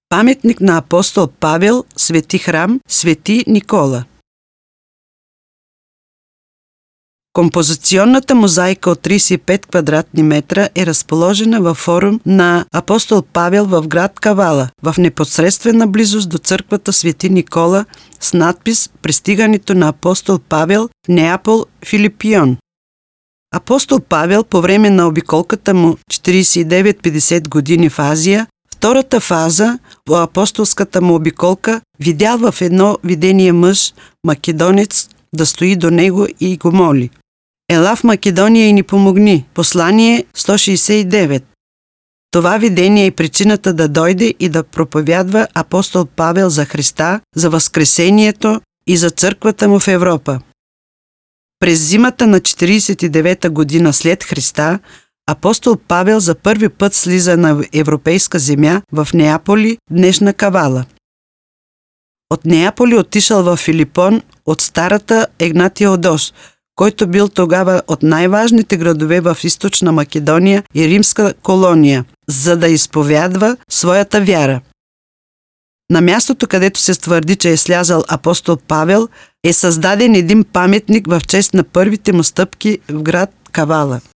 Паметник на апостол Павел, Свети храм, Свети Никола. Композиционната мозайка от 35 квадратни метра е разположена във форум на апостол Павел в град Кавала, в непосредствена близост до църквата Свети Никола с надпис «Пристигането на апостол Павел в Неапол, Филипион». Апостол Павел по време на обиколката му 49-50 години в Азия, втората фаза по апостолската му обиколка, видял в едно видение мъж, македонец, да стои до него и го моли: «Ела в Македония и ни помогни». Послание 169. Това видение е причината да дойде и да проповядва апостол Павел за Христа, за възкресението и за църквата му в Европа. През зимата на 49-та година след Христа, апостол Павел за първи път слиза на европейска земя в Неаполи, днешна Кавала. От Неаполи отишъл в Филипон от старата Егнатиодос, който бил тогава от най-важните градове в източна Македония и римска колония, за да изповядва своята вяра. На мястото, където се твърди, че е слязал апостол Павел, е създаден един паметник в чест на първите му стъпки в град Кавала.